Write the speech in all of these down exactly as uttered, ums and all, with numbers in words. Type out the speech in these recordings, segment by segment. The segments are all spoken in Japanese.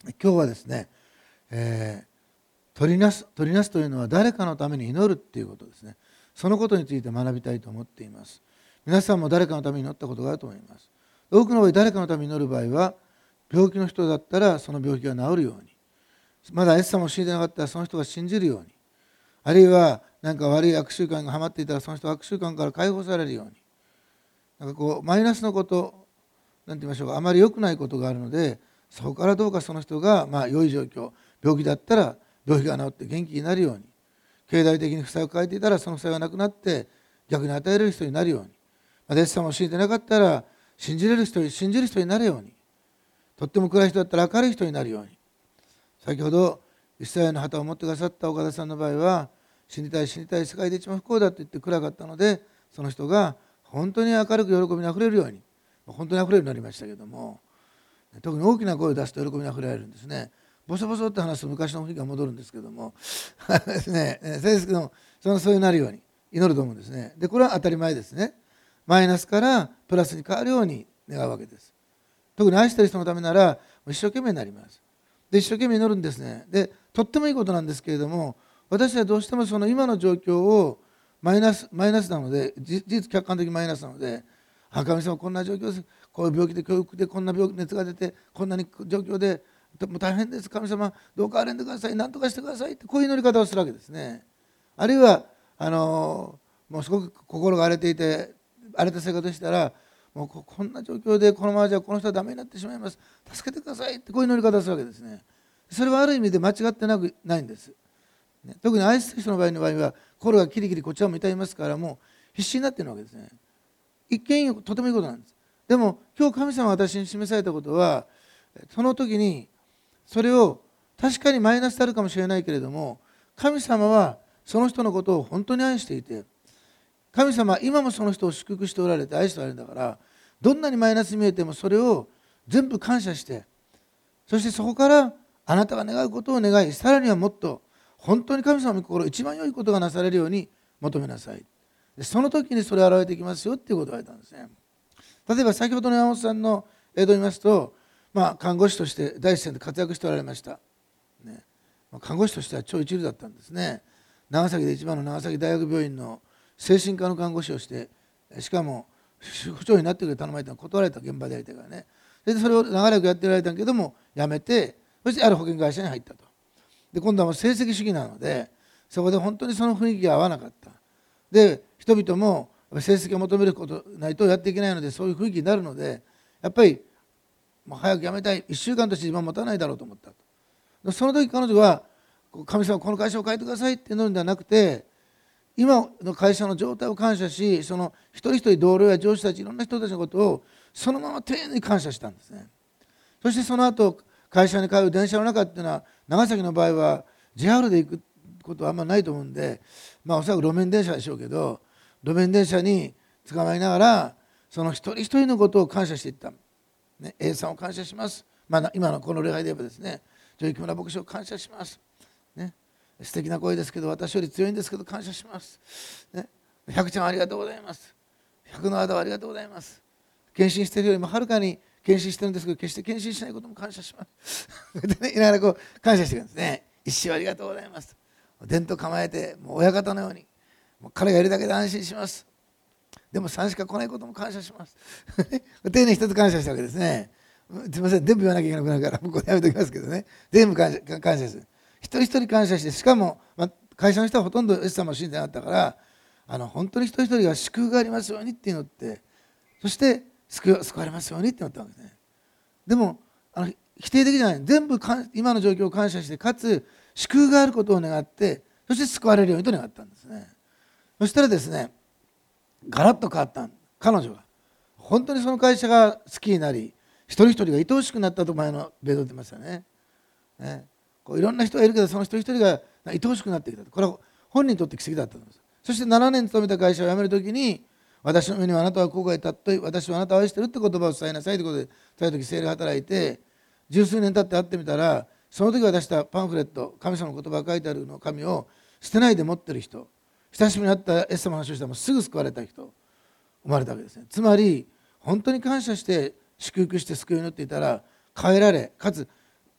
今日はですね、えー、取りなす取りなすというのは誰かのために祈るっていうことですね。そのことについて学びたいと思っています。皆さんも誰かのために祈ったことがあると思います。多くの場合、誰かのために祈る場合は、病気の人だったらその病気が治るように、まだイエス様を信じてなかったらその人が信じるように、あるいは何か悪い悪習慣がはまっていたらその人が悪習慣から解放されるように、なんかこうマイナスのこと、なんて言いましょうか、あまり良くないことがあるので、そこからどうかその人がまあ良い状況、病気だったら病気が治って元気になるように、経済的に負債を抱えていたらその負債がなくなって逆に与えれる人になるように、イエス様を信じてなかったら信じれる人、信じる人になるように、とっても暗い人だったら明るい人になるように。先ほどイスラエルの旗を持ってくださった岡田さんの場合は、死にたい死にたい世界で一番不幸だと言って暗かったので、その人が本当に明るく喜びにあふれるように、本当にあふれるようになりましたけども、特に大きな声を出すと喜びにあふれられるんですね。ボソボソって話すと昔の雰囲気が戻るんですけどもですね、そうですけども、そのそういうなるように祈ると思うんですね。でこれは当たり前ですね。マイナスからプラスに変わるように願うわけです。特に愛している人のためなら一生懸命になります。で一生懸命祈るんですね。でとってもいいことなんですけれども、私はどうしてもその今の状況をマイナスマイナスなので、事実客観的マイナスなので、あ、神様こんな状況です、こういう病気で教育でこんな病気熱が出てこんなに状況でもう大変です、神様どうか憐れんでください、何とかしてくださいって、こういう祈り方をするわけですね。あるいはあのもうすごく心が荒れていて荒れた生活でしたら、もうこんな状況でこのままじゃこの人はダメになってしまいます、助けてくださいって、こういう祈り方をするわけですね。それはある意味で間違ってなくないんです、ね、特に愛する人の場合の場合は心がキリキリこちらも痛みますから、もう必死になっているわけですね。一見とてもいいことなんです。でも今日神様が私に示されたことは、その時にそれを確かにマイナスであるかもしれないけれども、神様はその人のことを本当に愛していて、神様は今もその人を祝福しておられて愛しておられるんだから、どんなにマイナスに見えてもそれを全部感謝して、そしてそこからあなたが願うことを願い、さらにはもっと本当に神様の心一番良いことがなされるように求めなさい。その時にそれが現れてきますよっていうことを言われたんですね。例えば先ほどの山本さんの映像を見ますと、まあ、看護師として第一線で活躍しておられました、ね、看護師としては超一流だったんですね。長崎で一番の長崎大学病院の精神科の看護師をして、しかも副長になってくれ頼まれたの断られた、現場でやりたいからね。でそれを長らくやっておられたけども辞めて、そしてある保険会社に入ったと。で今度はもう成績主義なので、そこで本当にその雰囲気が合わなかった。で人々も成績を求めることないとやっていけないので、そういう雰囲気になるので、やっぱりもう早く辞めたい、いっしゅうかんとして自分は持たないだろうと思ったと。その時彼女は、神様この会社を変えてくださいって祈るんではなくて、今の会社の状態を感謝し、その一人一人同僚や上司たち、いろんな人たちのことをそのまま丁寧に感謝したんですね。そしてその後会社に通う電車の中っていうのは、長崎の場合は ジェイアール で行くことはあんまないと思うんで、まあおそらく路面電車でしょうけど、路面電車に捕まりながらその一人一人のことを感謝していった、ね、A さんを感謝します、まあ、今のこの礼拝で言えばですね、ジョイ木村牧師を感謝します、ね、素敵な声ですけど私より強いんですけど感謝します、ね、百ちゃんありがとうございます、百の間ありがとうございます、献身しているよりもはるかに献身してるんですけど決して献身しないことも感謝しますで、ね、いながらこう感謝していくんですね。一生ありがとうございます、伝統構えてもう親方のように、もう彼がいるだけで安心します、でもさんしか来ないことも感謝します丁寧に一つ感謝したわけですね。すみません、全部言わなきゃいけなくなるからここでやめておきますけどね、全部感謝感謝する、一人一人感謝して、しかも、まあ、会社の人はほとんどイエス様を信じてなかったから、あの本当に一人一人が祝福がありますようにっていうのって、そして救われますようにってなったわけですね。でもあの否定的じゃない、全部今の状況を感謝して、かつ祝福があることを願って、そして救われるようにと願ったんですね。そしたらですね、ガラッと変わった。彼女が本当にその会社が好きになり、一人一人が愛おしくなったと前のベードで言ってましたね。ね、こういろんな人がいるけど、その一人一人が愛おしくなってきたと。これは本人にとって奇跡だったと思います。そしてななねん勤めた会社を辞めるときに、私の目にはあなたはここへ立っとい、私はあなたを愛してるって言葉を伝えなさいということで伝えるとき、聖霊が働いて、十数年経って会ってみたら、その時渡したパンフレット、神様の言葉が書いてあるの紙を捨てないで持ってる人、親しみになったイエス様の話をしたらもうすぐ救われた人生まれたわけですね。つまり本当に感謝して祝福して救いを祈っていたら変えられ、かつ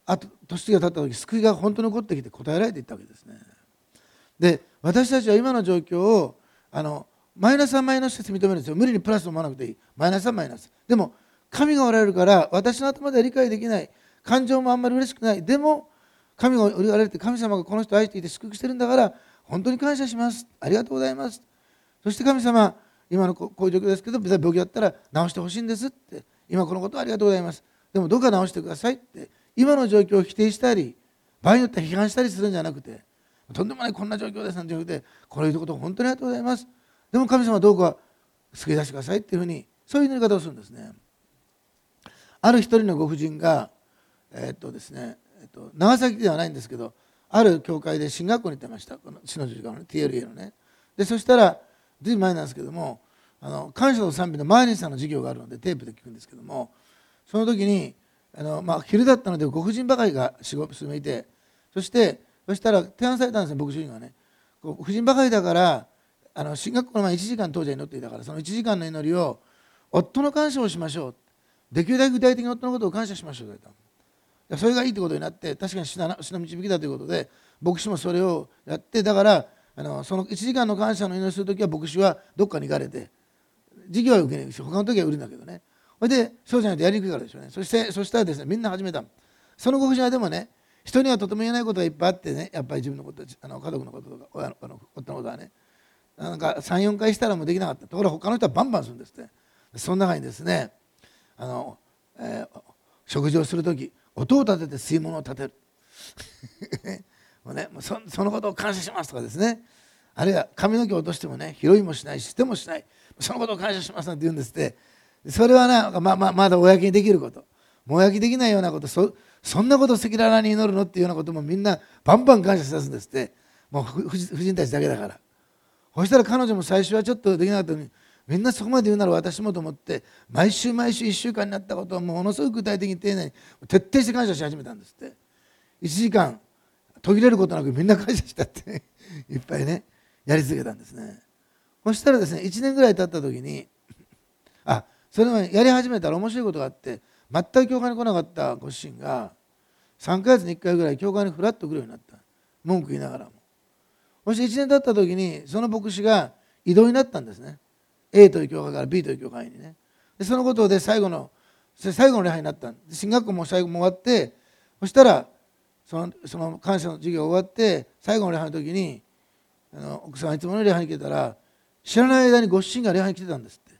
あと年が経った時救いが本当に起こってきて答えられていったわけですね。で私たちは今の状況をあのマイナスはマイナスとして認めるんですよ。無理にプラスを思わなくていい。マイナスはマイナス。でも神がおられるから私の頭では理解できない、感情もあんまり嬉しくない、でも神がおられて神様がこの人を愛していて祝福してるんだから本当に感謝します、ありがとうございます、そして神様今のこういう状況ですけど病気だったら治してほしいんですって、今このことはありがとうございます、でもどうか治してくださいって、今の状況を否定したり場合によっては批判したりするんじゃなくて、とんでもないこんな状況ですなんて言ってこういうことを本当にありがとうございます、でも神様どうか救い出してくださいっていうふうに、そういう祈り方をするんですね。ある一人のご婦人がえーっとですね、えーっと長崎ではないんですけど、ある教会で進学校に行ってました。この死の十字架の、ね、ティーエルエー のね。でそしたらずいぶん前なんですけども、あの感謝と賛美のマーニーさんの授業があるのでテープで聞くんですけども、その時にあの、まあ、昼だったのでご婦人ばかりがよん、ご名いて、そしてそしたら提案されたんですね、牧師人がね。こう婦人ばかりだからあの進学校の前いちじかん当時は祈っていたから、そのいちじかんの祈りを夫の感謝をしましょう、できるだけ具体的に夫のことを感謝しましょうと言われた。それがいいということになって、確かに主の導きだということで牧師もそれをやって、だからあのそのいちじかんの感謝の祈りするときは牧師はどっかに行かれて、授業は受けないですよ、他の時は売るんだけどね。それでそうじゃないとやりにくいからでしょうね。そしてそしたらですね、みんな始めた。そのご婦人はでもね、人にはとても言えないことがいっぱいあってね、やっぱり自分のこと、あの家族のこととか親のあの夫のことはね、なんかさん、よんかいしたらもうできなかった。ところが他の人はバンバンするんですって。その中にですね、あの、えー、食事をするとき音を立てて吸い物を立てるもう、ね、もう そ, そのことを感謝しますとかですね、あるいは髪の毛を落としてもね、拾いもしないし捨てもしない、そのことを感謝しますなんて言うんですって。それはな、ま, ま, まだ公にできること、公にできないようなこと、 そ, そんなことを赤裸々に祈るのっていうようなこともみんなバンバン感謝しだすんですって。もう婦人たちだけだから。そしたら彼女も最初はちょっとできなかったのに、みんなそこまで言うなら私もと思って、毎週毎週いっしゅうかんになったことをものすごく具体的に丁寧に徹底して感謝し始めたんですって。いちじかん途切れることなくみんな感謝したっていっぱいねやり続けたんですね。そしたらですね、いちねんぐらい経った時に、あそれもやり始めたら面白いことがあって、全く教会に来なかったご主人がさんかげつにいっかいぐらい教会にフラッと来るようになった。文句言いながらも。そしていちねん経った時にその牧師が異動になったんですね。A という教会から B という教会にね。でそのことで最後の最後の礼拝になった。進学校も最後も終わって、そしたらそのその感謝の授業が終わって最後の礼拝の時に、あの奥さんがいつもの礼拝に来てたら、知らない間にご主人が礼拝に来てたんですって。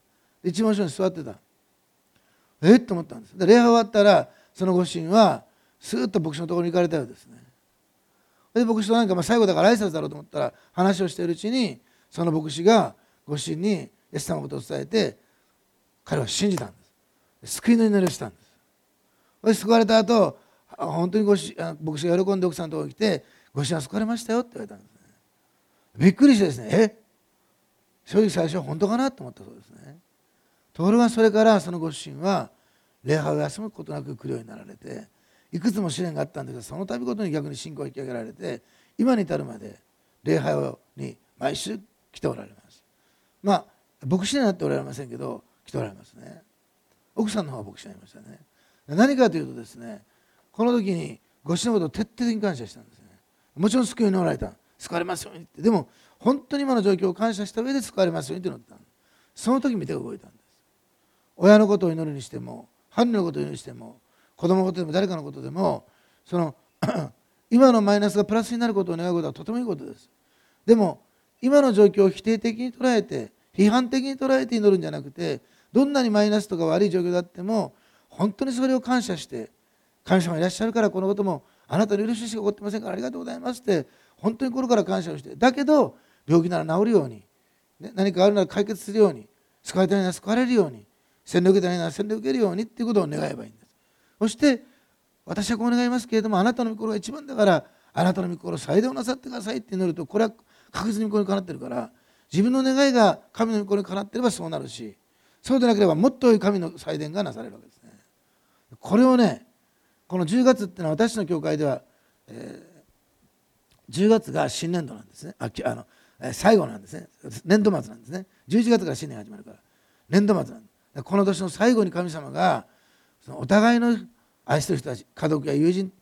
一番後ろに座ってた。えっと思ったんです。で礼拝終わったらそのご主人はスーッと牧師のところに行かれたようですね。で牧師と何かまあ最後だから挨拶だろうと思ったら、話をしているうちにその牧師がご主人にイエス様のことを伝えて、彼は信じたんです。救いの祈りをしたんです。で救われた後、本当にごし牧師が喜んで奥さんのところに来て、ご主人は救われましたよって言われたんですね。びっくりしてですね、え正直最初は本当かなと思ったそうですね。ところがそれからそのご主人は礼拝を休むことなく来るようになられて、いくつも試練があったんですが、その度ごとに逆に信仰を引き上げられて、今に至るまで礼拝に毎週来ておられます。まあ牧師にはなっておられませんけど来ておられますね。奥さんの方は牧師になりましたね。何かというとですね、この時にご主人のことを徹底的に感謝したんですね。もちろん救いにおられた、救われますようにって、でも本当に今の状況を感謝した上で救われますようにと祈った。その時見て動いたんです。親のことを祈るにしても、伴侶のことを祈るにしても、子供のことでも誰かのことでも、その今のマイナスがプラスになることを願うことはとてもいいことです。でも今の状況を否定的に捉えて、批判的に捉えて祈るんじゃなくて、どんなにマイナスとか悪い状況であっても本当にそれを感謝して、神様がいらっしゃるからこのこともあなたの許ししか起こってませんからありがとうございますって本当に心から感謝をして、だけど病気なら治るように、ね、何かあるなら解決するように、救われたいなら救われるように、洗礼を受けたいなら洗礼を受けるようにっていうことを願えばいいんです。そして私はこう願いますけれども、あなたの御心が一番だからあなたの御心を最大なさってくださいって祈ると、これは確実に御心にかなってるから、自分の願いが神の御心にかなっていればそうなるし、そうでなければもっと良い神の祭殿がなされるわけですね。これをね、このじゅうがつっていうのは私の教会では、えー、じゅうがつが新年度なんですね。ああの、えー、最後なんですね。年度末なんですね。じゅういちがつから新年始まるから年度末なんです。この年の最後に神様がそのお互いの愛してる人たち、家族や友人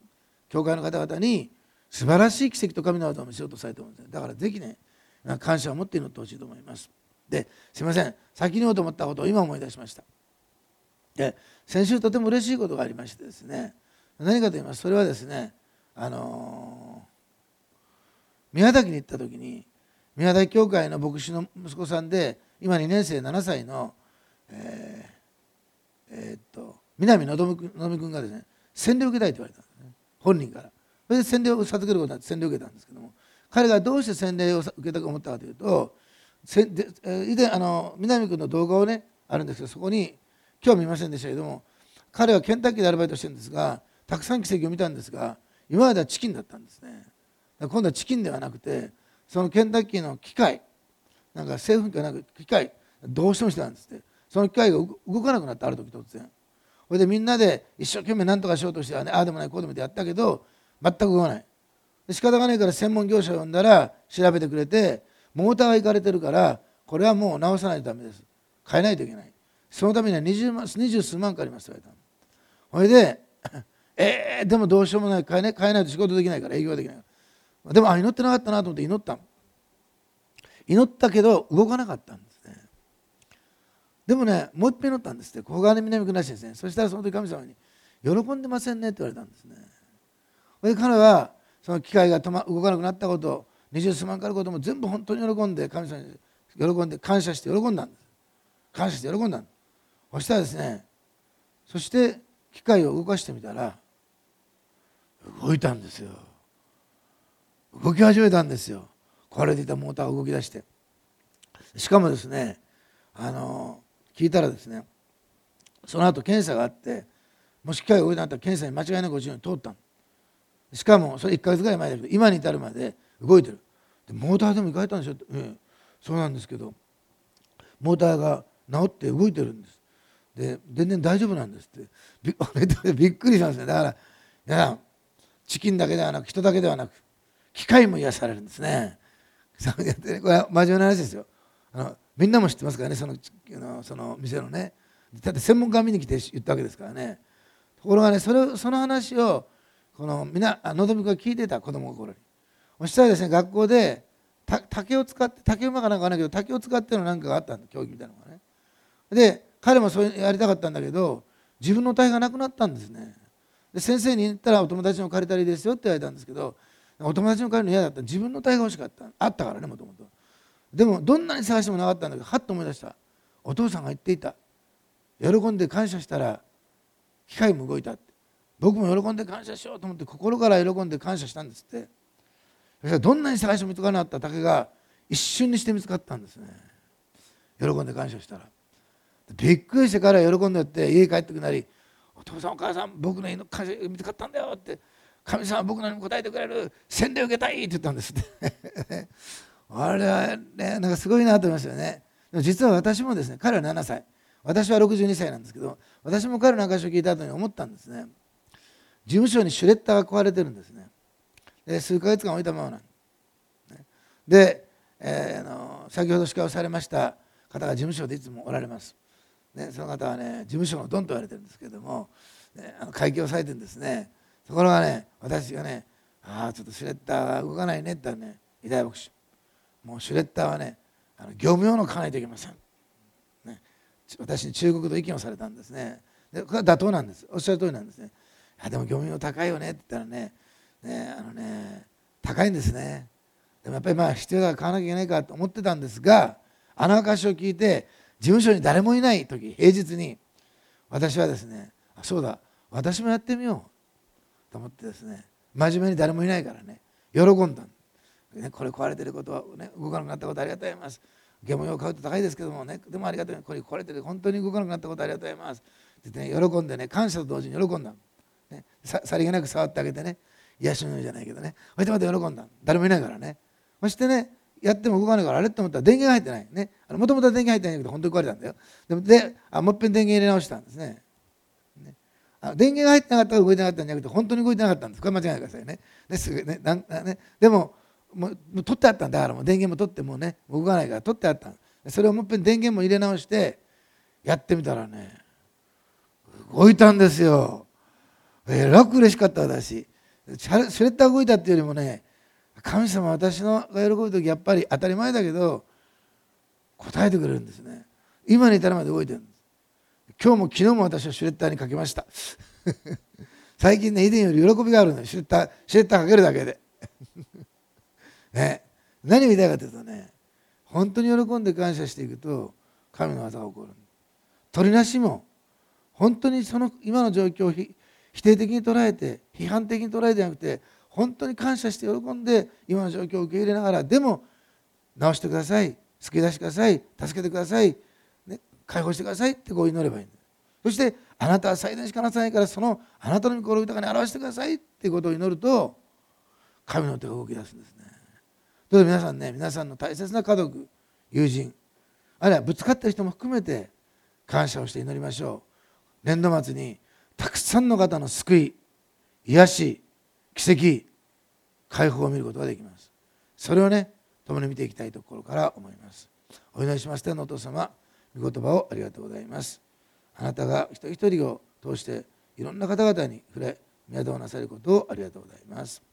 教会の方々に素晴らしい奇跡と神の技を見せようとされています。だからぜひね、感謝を持って祈ってほしいと思います。で、すいません、先に言おうと思ったことを今思い出しました。で、先週とても嬉しいことがありましてですね、何かと言いますと、それはですね、あのー、宮崎に行った時に、宮崎教会の牧師の息子さんで、今にねん生ななさいの、えーえー、っと南のぞみ君がですね、洗礼を受けたいと言われたんですね、本人から。それで洗礼を授けることになって洗礼を受けたんですけども、彼がどうして洗礼を受けたと思ったかというと、以前あの南君の動画をねあるんですけど、そこに今日見ませんでしたけども、彼はケンタッキーでアルバイトしてるんですが、たくさん奇跡を見たんですが、今まではチキンだったんですね。今度はチキンではなくて、そのケンタッキーの機械、なんか製粉機がなく機械、どうしてもしてたんですって。その機械が動かなくなった、ある時突然。それでみんなで一生懸命何とかしようとしてはね、ああでもないこうでもってやったけど全く動かない。で仕方がないから専門業者を呼んだら調べてくれて、モーターがいかれてるからこれはもう直さないとダメです、変えないといけない、そのためには二十万二十数万かかりますと言われた。それでえー、でもどうしようもない、変えない、変えないと仕事できないから、営業できないから、でもあ祈ってなかったなと思って祈ったの。祈ったけど動かなかったんですね。でもね、もう一遍祈ったんですって。小金南君らしいですね。そしたらその時神様に喜んでませんねって言われたんですね。で彼はその機械が止、ま、動かなくなったこと、二十数万かかることも全部本当に喜んで、神様に喜んで感謝して喜んだんです。感謝して喜んだんです。そしたらですね、そして機械を動かしてみたら動いたんですよ。動き始めたんですよ。壊れていたモーターが動き出して、しかもですね、あの聞いたらですね、その後検査があって、もし機械が動いてなかったら検査に間違いなく落ちるように通ったの。しかもそれいっかげつぐらい前だけど、今に至るまで動いてる。でモーターでも行かれたんでしょって、うん、そうなんですけど、モーターが治って動いてるんです。で全然大丈夫なんですってびびっくりしますね。だからいやチキンだけではなく人だけではなく機械も癒されるんですね。これは真面目な話ですよ。あのみんなも知ってますからね、そのその店のね。だって専門家が見に来て言ったわけですからね。ところがね、それその話をこのみんなのぞみが聞いてた、子供の頃に。そしたらですね、学校で竹を使って竹馬かなんかはないけど竹を使ってのなんかがあったんだ、競技みたいなのがね。で彼もそうやりたかったんだけど自分の体がなくなったんですね。で先生に言ったらお友達の借りたりですよって言われたんですけど、お友達の借りるの嫌だった。自分の体が欲しかった、あったからね、もともと。でもどんなに探してもなかったんだけど、はっと思い出した。お父さんが言っていた、喜んで感謝したら機械も動いたって。僕も喜んで感謝しようと思って心から喜んで感謝したんですって。そしたらどんなに探しても見つからなかった竹が一瞬にして見つかったんですね。喜んで感謝したら。びっくりして彼は喜んでやって家帰ってくなり、お父さんお母さん僕の家の感謝見つかったんだよって、神様は僕のにも答えてくれる、洗礼を受けたいって言ったんですってあれはね、なんかすごいなと思いましたよね。でも実は私もですね、彼はななさい、私はろくじゅうにさいなんですけど、私も彼の証を聞いた後に思ったんですね。事務所にシュレッダーが壊れてるんですね。で数ヶ月間置いたままなんで、えー、あの先ほど司会をされました方が事務所でいつもおられます、ね、その方はね、事務所のドンと言われてるんですけれども、ね、あの会計をされてるんですね。ところがね、私がね、ああちょっとシュレッダーが動かないねって言ったらね、偉大牧師、もうシュレッダーはね、あの業務用の買わないといけません、ね、私に中国と意見をされたんですね。でこれは妥当なんです、おっしゃる通りなんですね。いやでも業務用高いよねって言ったらね、ねあのね高いんですね。でもやっぱりまあ必要だから買わなきゃいけないかと思ってたんですが、あの証を聞いて事務所に誰もいない時、平日に私はですね、あそうだ私もやってみようと思ってですね、真面目に誰もいないからね、喜んだ、ね、これ壊れてることは、ね、動かなくなったことありがとうございます、業務用買うと高いですけどもね、でもありがとう、これ壊れてる本当に動かなくなったことありがとうございますって言って、ね、喜んでね、感謝と同時に喜んだ、ね、さ, さりげなく触ってあげてね、癒しのようじゃないけどね、そしてまた喜んだ、誰もいないからね。そしてね、やっても動かないからあれって思ったら電源が入ってないね。もともと電源入ってないけど本当に壊れたんだよ。でもであもう一遍電源入れ直したんですね。ねあ電源が入ってなかったら動いてなかったんじゃなくて本当に動いてなかったんです。これ間違えないでくださいね。ですぐねなんねでももうもう取ってあったんだから、もう電源も取ってもうね動かないから取ってあったん。それをもう一遍電源も入れ直してやってみたらね、動いたんですよ。えらく嬉しかった私。 シュレッダー動いたっていうよりもね、神様は私のが喜ぶ時やっぱり当たり前だけど答えてくれるんですね。今に至るまで動いてるんです。今日も昨日も私はシュレッダーにかけました最近ね、以前より喜びがあるのよ。シュレッダーシュレッダーかけるだけでね、何を言いたいかというとね、本当に喜んで感謝していくと神の技が起こる。取りなしも本当にその今の状況を否定的に捉えて批判的に捉えてじゃなくて、本当に感謝して喜んで今の状況を受け入れながら、でも直してください、救い出してください、助けてください、ね、解放してくださいってこう祈ればいいんだ。そしてあなたは最善しかなさないから、そのあなたの御心を豊かに表してくださいっていうことを祈ると神の手が動き出すんですね。どうぞ皆さんね、皆さんの大切な家族、友人、あるいはぶつかった人も含めて感謝をして祈りましょう。年度末にたくさんの方の救い、癒し、奇跡、解放を見ることができます。それをね、共に見ていきたいところから思います。お祈りします。天のお父様、御言葉をありがとうございます。あなたが一人一人を通していろんな方々に触れ、宮戸をなされることをありがとうございます。